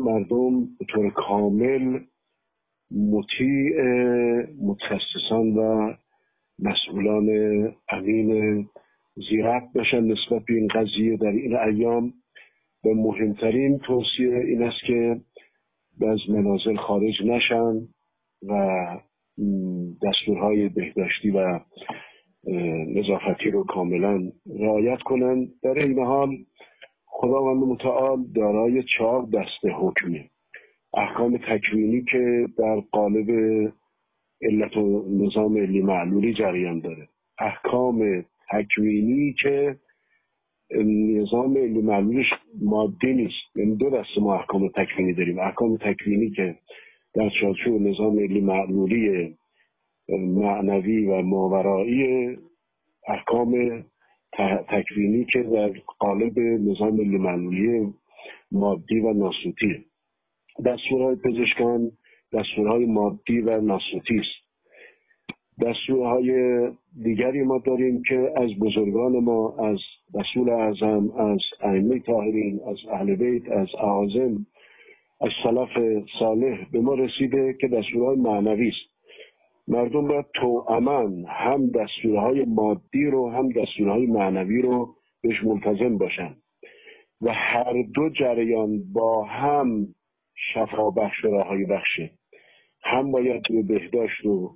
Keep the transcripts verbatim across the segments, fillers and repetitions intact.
مردم به طور کامل مطیع متخصصان و مسئولان امین زیرک باشن نسبت به این قضیه در این ایام. و مهمترین توصیه این است که از منازل خارج نشن و دستورهای بهداشتی و نظافتی رو کاملا رعایت کنند. در این حال خداوند متعال دارای چهار دسته حکمه: احکام تکوینی که در قالب علت و نظام ملی معلولی جریان داره، احکام تکوینی که نظام ملی معلولش مادی نیست. یعنی دو دسته ما احکام تکوینی داریم: احکام تکوینی که در چارچوب نظام ملی معلولی معنوی و ماورایی، احکام تکوینی که در قالب نظام ملی معلولی مادی و ناسوتی. دستورهای پزشکان دستورهای مادی و ناسوتی است. دستورهای دیگری ما داریم که از بزرگان ما، از رسول اعظم، از ائمه طاهرین، از اهل بیت، از اعاظم، از سلف صالح به ما رسیده که دستورهای معنوی است. مردم باید توأماً هم دستورهای مادی رو هم دستورهای معنوی رو بهش ملتزم باشن و هر دو جریان با هم شفا بخش و راهی بخشه. هم باید به بهداشت و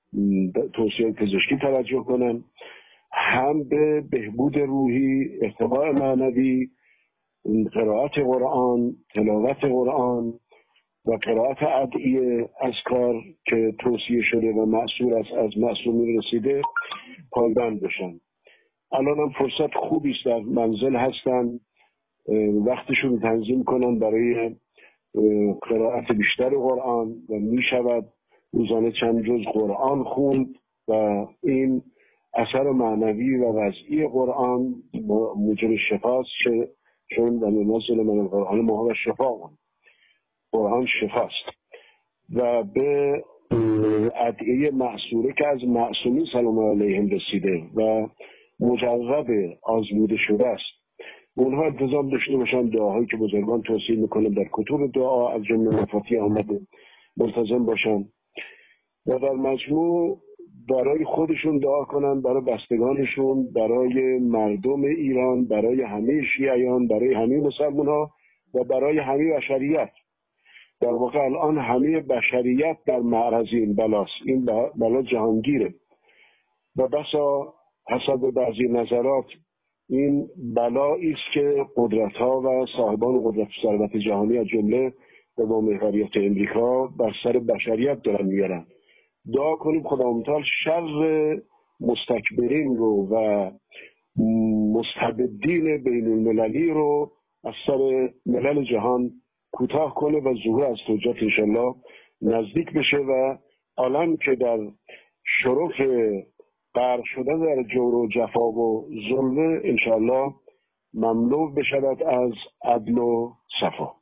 توصیه پزشکی توجه کنن، هم به بهبود روحی، ارتقاء معنوی، قرائت قرآن، تلاوت قرآن و قرائت ادعیه، اذکار که توصیه شده و معصور است از معصومین رسیده پایبند بشن. الان هم فرصت خوبی است، در منزل هستن، وقتشون تنظیم کنن برای قرائت بیشتر قرآن و می شود روزانه چند جز قرآن خوند و این اثر معنوی و وضعی قرآن موجب شفاست، چون و منزل من القرآن ما هو شفاء، قرآن شفاست. و به ادعیه معصوره که از معصومین سلام علیهم رسیده و مجرب آزموده شده است، اونها التزام داشته باشن دعاهایی که بزرگان توصیه میکنن در کتب دعا از جمله مفاتیح آمده ملتزم باشن و در مجموع برای خودشون دعا کنن، برای بستگانشون، برای مردم ایران، برای همه شیعیان، برای همه مسلمان ها و برای همه بشریت. در واقع الان همه بشریت در معرض این بلاست. این بلا جهانگیره و بسا حسب بعضی نظرات این بلایی است که قدرت‌ها و صاحبان قدرت و ثروت جهانی از جمله و با محوریت امریکا بر سر بشریت دارن میارن. دعا کنیم خداوند تعالی شر مستکبرین رو و مستبدین بین المللی رو از سر ملل جهان کوتاه کنه و ظهور از حجت انشالله نزدیک بشه و عالم که در شرف غرق شده در جور و جفا و ظلم انشالله مملو بشود از عدل و صفا.